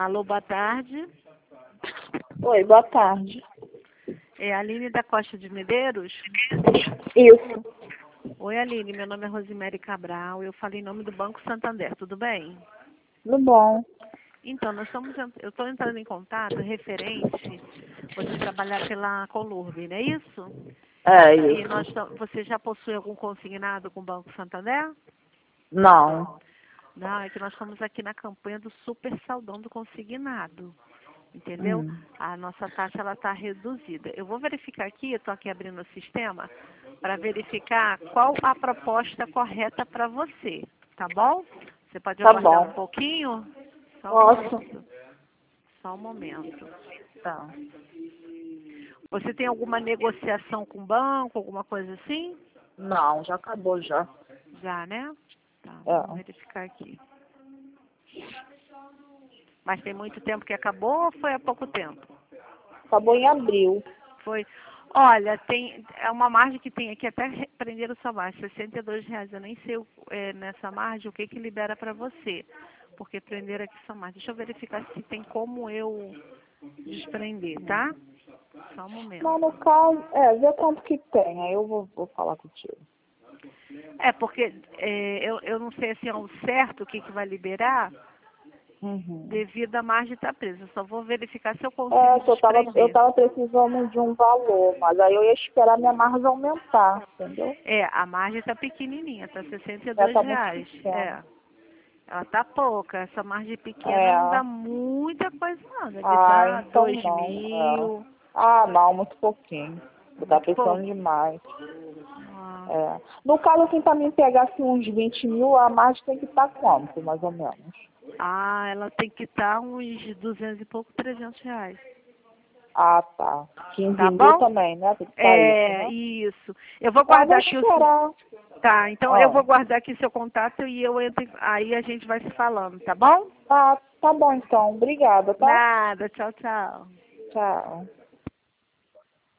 Alô, boa tarde. Oi, boa tarde. É a Aline da Costa de Medeiros? Isso. Oi, Aline, meu nome é Rosemary Cabral, eu falei em nome do Banco Santander, tudo bem? Tudo bom? Então, eu estou entrando em contato referente você trabalhar pela Colurb, não é isso? É E isso. você já possui algum consignado com o Banco Santander? Não. Não, é que nós estamos aqui na campanha do Super Saldão do Consignado, entendeu? Hum. A nossa taxa ela está reduzida. Eu vou verificar aqui, eu estou aqui abrindo o sistema, para verificar qual a proposta correta para você, tá bom? Você pode Tá aguardar um bom. pouquinho? Só um Posso? momento. Só um momento. Tá. Você tem alguma negociação com o banco, alguma coisa assim? Não, já acabou já. Já, né? Tá, vamos É. verificar aqui. Mas tem muito tempo que acabou ou foi há pouco tempo? Acabou em abril. Foi. Olha, é uma margem que tem aqui, até prenderam sua margem, R$ 62. Eu nem sei nessa margem o que libera para você, porque prenderam aqui sua margem. Deixa eu verificar se tem como eu desprender, tá? Só um Não, momento. no caso, vê quanto que tem, aí eu vou falar contigo. É, porque eu não sei assim ao certo o que vai liberar, Uhum. devido à margem estar presa. Eu só vou verificar se eu consigo É, que eu desprender. tava precisando de um valor, mas aí eu ia esperar minha margem aumentar, entendeu? É, a margem está pequenininha, está sessenta e Já dois tá muito reais. pequena. É. Ela tá pouca. Essa margem pequena não É. dá muita coisa, não. Deve Ah, dar então 2.000, Ah, não, muito pouquinho. Eu tava muito precisando pouco. demais. Ah, É. No caso, assim, pra mim pegar assim, uns 20 mil, a margem tem que estar quanto, mais ou menos? ela tem que estar uns 200 e pouco, R$ 300. Ah, tá. 15 Tá mil bom? também, né? Tem que estar isso, É, né? isso. Eu vou Tá, vou guardar aqui o seu... esperar. Tá, então eu Ó. vou guardar aqui seu contato e eu entro, aí a gente vai se falando, tá bom? Tá bom então. Obrigada, tá? Nada, tchau, tchau. Tchau.